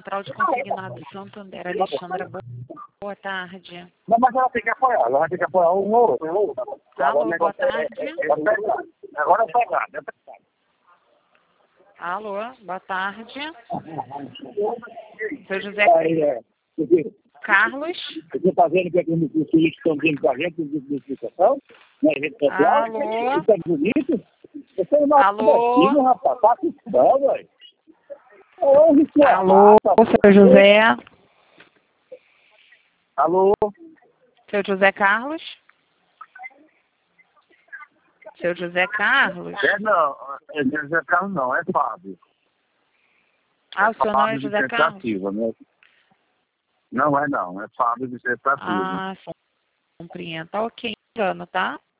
Central de Consignado Santander. Alexandra, boa tarde. Não, mas ela tem que apoiar, ela vai ter que apoiar um ou outro. Alô, boa tarde. Agora é pegado, é pegado. Alô, boa tarde. Seu José Carlos. Eu estou fazendo o que os políticos estão dizendo para a gente, de explicação, na rede social. Alô. Isso é bonito. Você é nosso destino, rapaz. Tá com fã, velho. Alô, seu José. Alô. Seu José Carlos. Seu José Carlos. Não, é José Carlos não, é Fábio. Ah, o seu nome é José Carlos? Né? Não, é Fábio de Tentativa. Ah, compreendo. Tá ok, engano, tá?